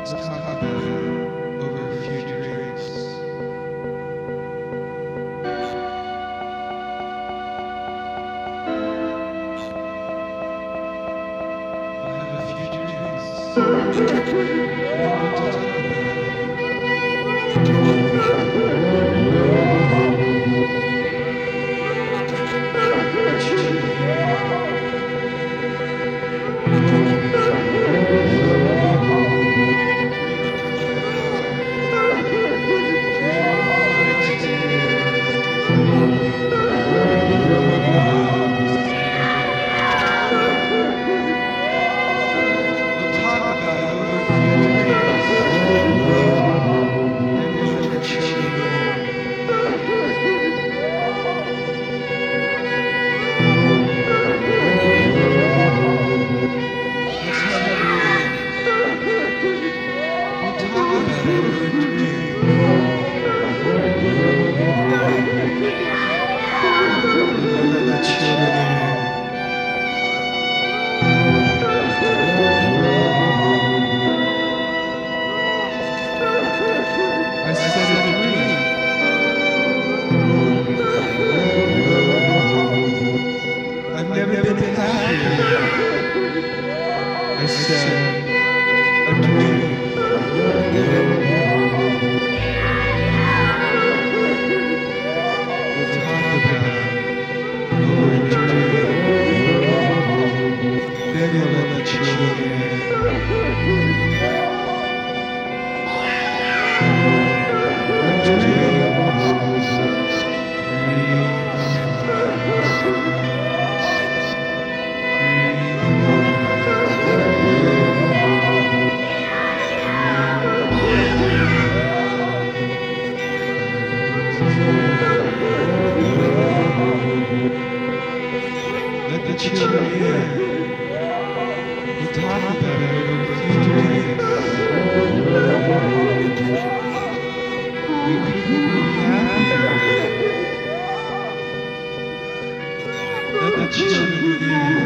talk about it over a few drinks. We'll have a few drinks. And we'll talk about I've never been happier. I said, a dream. We'll talk about over a dream. Then we'll let you in. A dream. Let the children in. We'll talk about it over a few drinks. We couldn't be happier. Let the children in.